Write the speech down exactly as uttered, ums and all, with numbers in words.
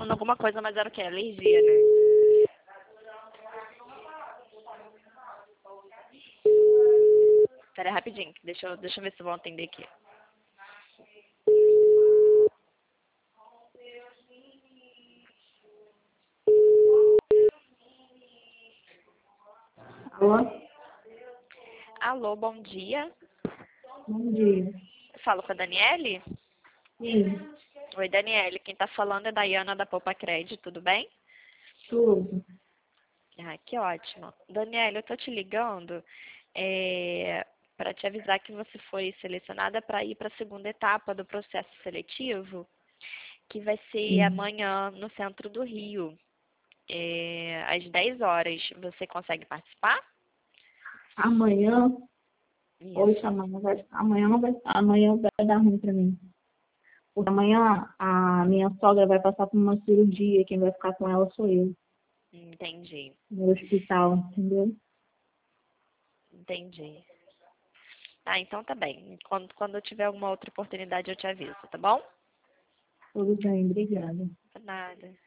falando alguma coisa, mas era o quê? Alergia, né? Pera aí, rapidinho, deixa eu, deixa eu ver se eu vou atender aqui. Alô? Alô, bom dia. Bom dia. Falo com a Daniele? Sim, Oi, Daniele, quem tá falando é Daiana da Poupa Crédito, tudo bem? tudo. Ah, que ótimo. Daniele, eu tô te ligando é, para te avisar que você foi selecionada para ir para a segunda etapa do processo seletivo, que vai ser Sim. amanhã no centro do Rio, é, às dez horas. Você consegue participar? Amanhã, hoje, Isso. amanhã vai, amanhã não vai, amanhã vai dar ruim pra mim. Porque amanhã a minha sogra vai passar por uma cirurgia, quem vai ficar com ela sou eu, Entendi, no hospital, entendeu? entendi. Ah, então tá bem. Quando, quando eu tiver alguma outra oportunidade eu te aviso, tá bom? Tudo bem, obrigada. Nada.